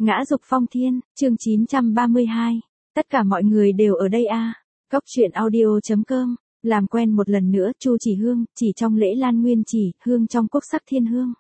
Ngã dục phong thiên, chương 932. Tất cả mọi người đều ở đây à. Cốc truyện audio.com. Làm quen một lần nữa, Chu Chỉ Hương, chỉ trong lễ Lan Nguyên Chỉ, hương trong cốc sắc thiên hương.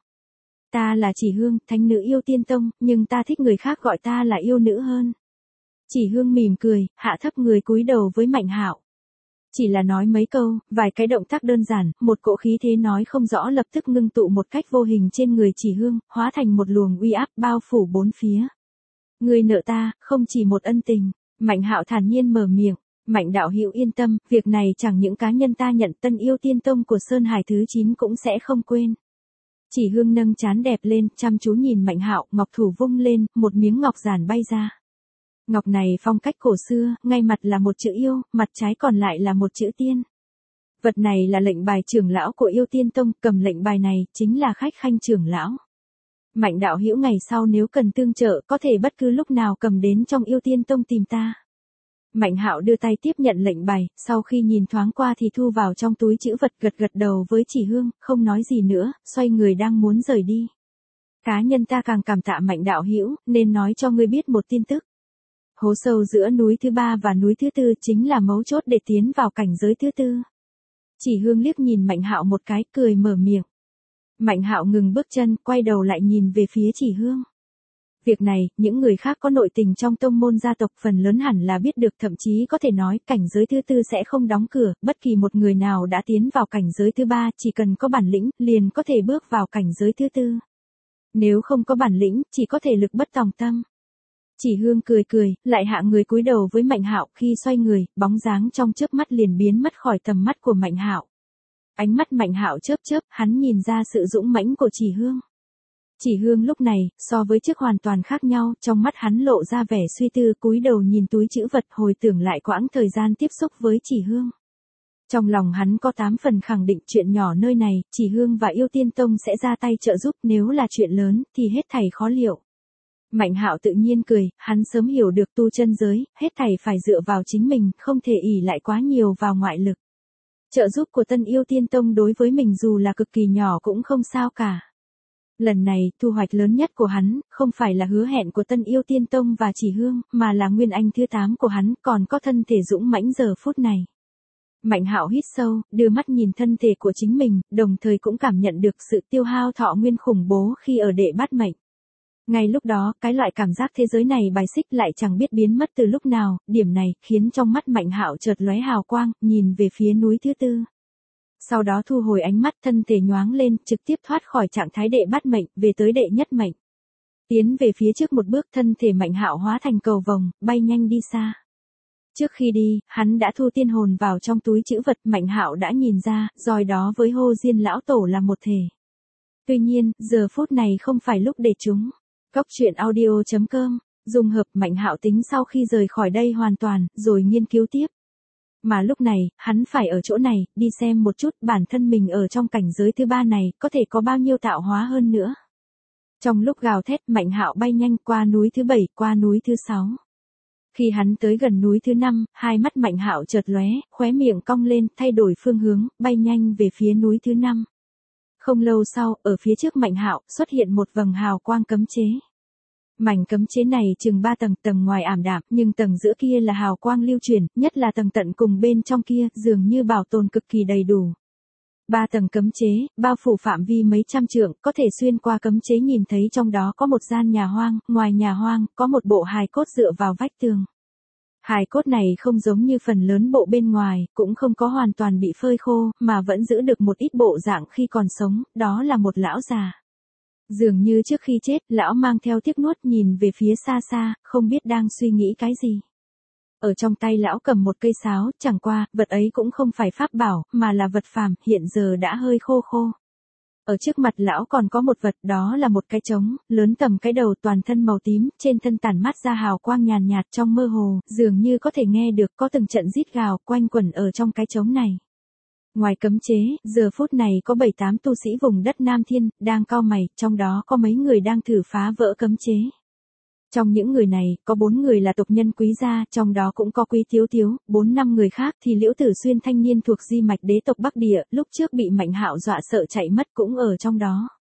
Ta là Chỉ Hương, thánh nữ yêu tiên tông, nhưng ta thích người khác gọi ta là yêu nữ hơn. Chỉ Hương mỉm cười, hạ thấp người cúi đầu với Mạnh Hạo. Chỉ là nói mấy câu, vài cái động tác đơn giản, một cỗ khí thế nói không rõ lập tức ngưng tụ một cách vô hình trên người Chỉ Hương, hóa thành một luồng uy áp bao phủ bốn phía. Người nợ ta, không chỉ một ân tình, Mạnh Hạo thản nhiên mở miệng. Mạnh đạo hữu yên tâm, việc này chẳng những cá nhân ta nhận, Tân Yêu Tiên Tông của Sơn Hải thứ 9 cũng sẽ không quên. Chỉ Hương nâng trán đẹp lên, chăm chú nhìn Mạnh Hạo, ngọc thủ vung lên, một miếng ngọc giản bay ra. Ngọc này phong cách cổ xưa, ngay mặt là một chữ yêu, mặt trái còn lại là một chữ tiên. Vật này là lệnh bài trưởng lão của Yêu Tiên Tông, cầm lệnh bài này chính là khách khanh trưởng lão. Mạnh đạo hữu ngày sau nếu cần tương trợ, có thể bất cứ lúc nào cầm đến trong Yêu Tiên Tông tìm ta. Mạnh Hạo đưa tay tiếp nhận lệnh bài, sau khi nhìn thoáng qua thì thu vào trong túi trữ vật, gật gật đầu với Chỉ Hương, không nói gì nữa, xoay người đang muốn rời đi. Cá nhân ta càng cảm tạ Mạnh đạo hữu, nên nói cho ngươi biết một tin tức. Hố sâu giữa núi thứ 3 và núi thứ 4 chính là mấu chốt để tiến vào cảnh giới thứ 4. Chỉ Hương liếc nhìn Mạnh Hạo một cái, cười mở miệng. Mạnh Hạo ngừng bước chân, quay đầu lại nhìn về phía Chỉ Hương. Việc này, những người khác có nội tình trong tông môn gia tộc phần lớn hẳn là biết được, thậm chí có thể nói cảnh giới thứ 4 sẽ không đóng cửa, bất kỳ một người nào đã tiến vào cảnh giới thứ 3 chỉ cần có bản lĩnh, liền có thể bước vào cảnh giới thứ 4. Nếu không có bản lĩnh, chỉ có thể lực bất tòng tâm. Chỉ Hương cười cười, lại hạ người cúi đầu với Mạnh Hạo, khi xoay người, bóng dáng trong chớp mắt liền biến mất khỏi tầm mắt của Mạnh Hạo. Ánh mắt Mạnh Hạo chớp chớp, hắn nhìn ra sự dũng mãnh của Chỉ Hương. Chỉ Hương lúc này, so với trước hoàn toàn khác nhau, trong mắt hắn lộ ra vẻ suy tư, cúi đầu nhìn túi trữ vật, hồi tưởng lại quãng thời gian tiếp xúc với Chỉ Hương. Trong lòng hắn có 8 phần khẳng định chuyện nhỏ nơi này, Chỉ Hương và Yêu Tiên Tông sẽ ra tay trợ giúp, nếu là chuyện lớn, thì hết thảy khó liệu. Mạnh Hạo tự nhiên cười, hắn sớm hiểu được tu chân giới, hết thảy phải dựa vào chính mình, không thể ỷ lại quá nhiều vào ngoại lực. Trợ giúp của Tân Yêu Tiên Tông đối với mình dù là cực kỳ nhỏ cũng không sao cả. Lần này, thu hoạch lớn nhất của hắn, không phải là hứa hẹn của Tân Yêu Tiên Tông và Chỉ Hương, mà là nguyên anh thứ 8 của hắn, còn có thân thể dũng mãnh giờ phút này. Mạnh Hạo hít sâu, đưa mắt nhìn thân thể của chính mình, đồng thời cũng cảm nhận được sự tiêu hao thọ nguyên khủng bố khi ở đệ bát mệnh. Ngay lúc đó, cái loại cảm giác thế giới này bài xích lại chẳng biết biến mất từ lúc nào, điểm này khiến trong mắt Mạnh Hạo chợt lóe hào quang, nhìn về phía núi thứ 4. Sau đó thu hồi ánh mắt, thân thể nhoáng lên, trực tiếp thoát khỏi trạng thái đệ bát mệnh, về tới đệ nhất mệnh. Tiến về phía trước một bước, thân thể Mạnh Hạo hóa thành cầu vồng, bay nhanh đi xa. Trước khi đi, hắn đã thu tiên hồn vào trong túi trữ vật, Mạnh Hạo đã nhìn ra, rồi đó với Hô Diên lão tổ là một thể. Tuy nhiên, giờ phút này không phải lúc để chúng. Cốc truyện audio.com, dùng hợp Mạnh Hạo tính sau khi rời khỏi đây hoàn toàn, rồi nghiên cứu tiếp. Mà lúc này, hắn phải ở chỗ này, đi xem một chút bản thân mình ở trong cảnh giới thứ 3 này, có thể có bao nhiêu tạo hóa hơn nữa. Trong lúc gào thét, Mạnh Hạo bay nhanh qua núi thứ 7, qua núi thứ 6. Khi hắn tới gần núi thứ 5, hai mắt Mạnh Hạo chợt lóe, khóe miệng cong lên, thay đổi phương hướng, bay nhanh về phía núi thứ 5. Không lâu sau, ở phía trước Mạnh Hạo, xuất hiện một vầng hào quang cấm chế. Mảnh cấm chế này chừng 3 tầng, tầng ngoài ảm đạm, nhưng tầng giữa kia là hào quang lưu chuyển, nhất là tầng tận cùng bên trong kia, dường như bảo tồn cực kỳ đầy đủ. 3 tầng cấm chế, bao phủ phạm vi mấy trăm trượng, có thể xuyên qua cấm chế nhìn thấy trong đó có một gian nhà hoang, ngoài nhà hoang, có một bộ hài cốt dựa vào vách tường. Hài cốt này không giống như phần lớn bộ bên ngoài, cũng không có hoàn toàn bị phơi khô, mà vẫn giữ được một ít bộ dạng khi còn sống, đó là một lão già. Dường như trước khi chết, lão mang theo tiếc nuốt nhìn về phía xa xa, không biết đang suy nghĩ cái gì. Ở trong tay lão cầm một cây sáo, chẳng qua, vật ấy cũng không phải pháp bảo, mà là vật phàm, hiện giờ đã hơi khô khô. Ở trước mặt lão còn có một vật, đó là một cái trống, lớn tầm cái đầu, toàn thân màu tím, trên thân tản mát ra hào quang nhàn nhạt trong mơ hồ, dường như có thể nghe được có từng trận rít gào quanh quẩn ở trong cái trống này. Ngoài cấm chế, giờ phút này có 7-8 tu sĩ vùng đất Nam Thiên, đang cau mày, trong đó có mấy người đang thử phá vỡ cấm chế. Trong những người này, có 4 người là tộc nhân Quý gia, trong đó cũng có Quý Thiếu Thiếu, 4-5 người khác thì Liễu Tử Xuyên thanh niên thuộc di mạch đế tộc Bắc Địa, lúc trước bị Mạnh Hạo dọa sợ chạy mất cũng ở trong đó.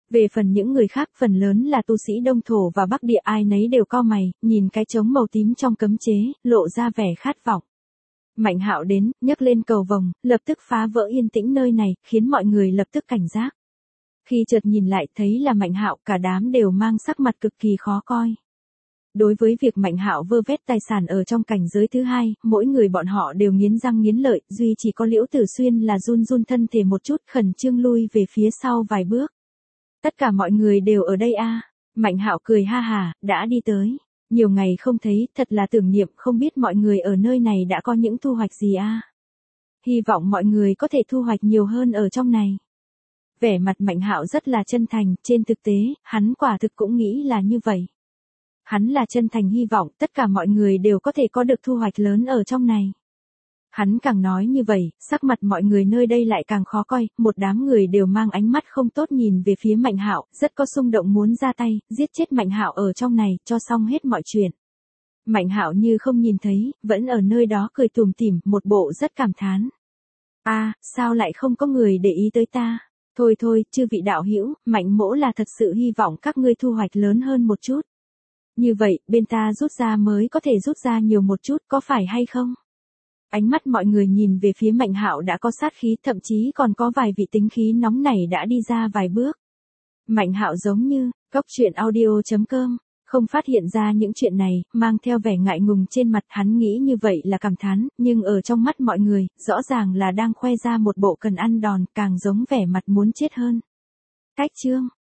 Về phần những người khác phần lớn là tu sĩ Đông Thổ và Bắc Địa ai nấy đều cau mày, nhìn cái trống màu tím trong cấm chế, lộ ra vẻ khát vọng. Mạnh Hạo đến, nhấc lên cầu vồng, lập tức phá vỡ yên tĩnh nơi này, khiến mọi người lập tức cảnh giác. Khi chợt nhìn lại thấy là Mạnh Hạo, cả đám đều mang sắc mặt cực kỳ khó coi. Đối với việc Mạnh Hạo vơ vét tài sản ở trong cảnh giới thứ hai, mỗi người bọn họ đều nghiến răng nghiến lợi, duy chỉ có Liễu Tử Xuyên là run run thân thể một chút, khẩn trương lui về phía sau vài bước. Tất cả mọi người đều ở đây a. Mạnh Hạo cười ha hà, đã đi tới. Nhiều ngày không thấy, thật là tưởng niệm, không biết mọi người ở nơi này đã có những thu hoạch gì a. Hy vọng mọi người có thể thu hoạch nhiều hơn ở trong này. Vẻ mặt Mạnh Hạo rất là chân thành, trên thực tế, hắn quả thực cũng nghĩ là như vậy. Hắn là chân thành hy vọng tất cả mọi người đều có thể có được thu hoạch lớn ở trong này. Hắn càng nói như vậy, sắc mặt mọi người nơi đây lại càng khó coi, một đám người đều mang ánh mắt không tốt nhìn về phía Mạnh Hạo, rất có xung động muốn ra tay, giết chết Mạnh Hạo ở trong này, cho xong hết mọi chuyện. Mạnh Hạo như không nhìn thấy, vẫn ở nơi đó cười tủm tỉm, một bộ rất cảm thán. Sao lại không có người để ý tới ta? Thôi thôi, chư vị đạo hữu, Mạnh mỗ là thật sự hy vọng các ngươi thu hoạch lớn hơn một chút. Như vậy, bên ta rút ra mới có thể rút ra nhiều một chút, có phải hay không? Ánh mắt mọi người nhìn về phía Mạnh Hạo đã có sát khí, thậm chí còn có vài vị tính khí nóng nảy đã đi ra vài bước. Mạnh Hạo giống như, coctruyện.audio.com, không phát hiện ra những chuyện này, mang theo vẻ ngại ngùng trên mặt, hắn nghĩ như vậy là cảm thán, nhưng ở trong mắt mọi người, rõ ràng là đang khoe ra một bộ cần ăn đòn, càng giống vẻ mặt muốn chết hơn. Cách chương